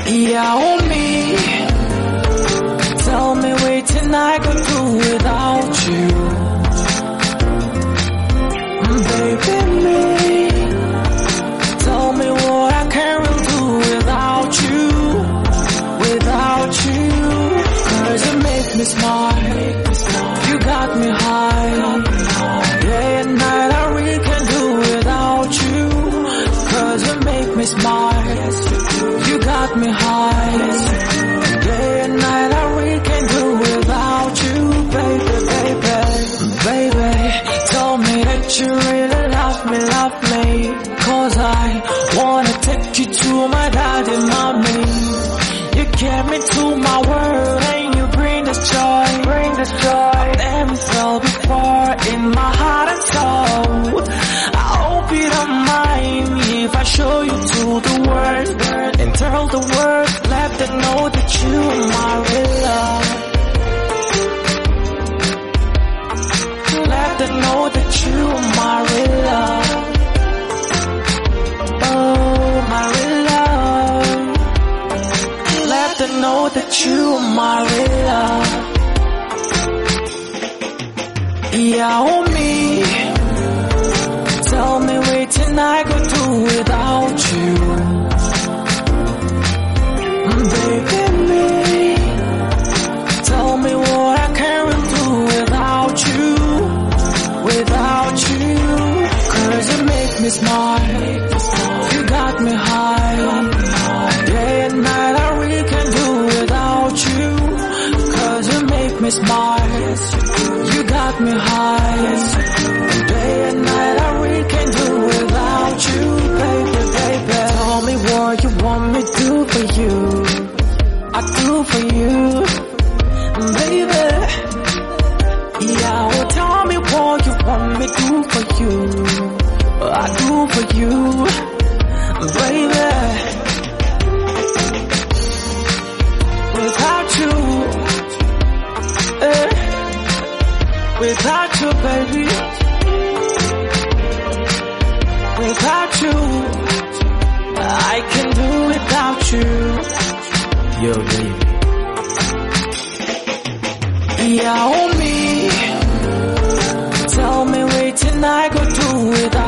Yeah, on me. Tell me what I could do without you. Baby, me. Tell me what I can do without you. Without you. 'Cause you make me smile. You got me high. Day and night I really can't do without you. 'Cause you make me smile. You got me high. Day and night I really can't do without you, baby, baby. Baby, tell me that you really love me, 'cause I wanna take you to my daddy, mommy. You get me to my world and you bring this joy. I've never felt before in my heart and soul. I hope you don't mind if I show you to the world and tell the world, let them know that you are my real love. Let them know that you are my real love. Oh, my real love. Let them know that you are my real love. Yeah, on me. Tell me what I could do without you. Baby, me. Tell me what I can do without you. Without you. 'Cause you make me smile. You got me high. Day and night I really can't do without you. 'Cause you make me smile. You got me high. Day and night I really can't do without you, baby, baby. Tell me what you want me to do for you. I do for you, baby. Yeah, well, tell me what you want me to do for you. I do for you, baby. Without you, without you, baby. Without you, I can do without you. Yo, baby. Yeah, on me. Tell me what I could do without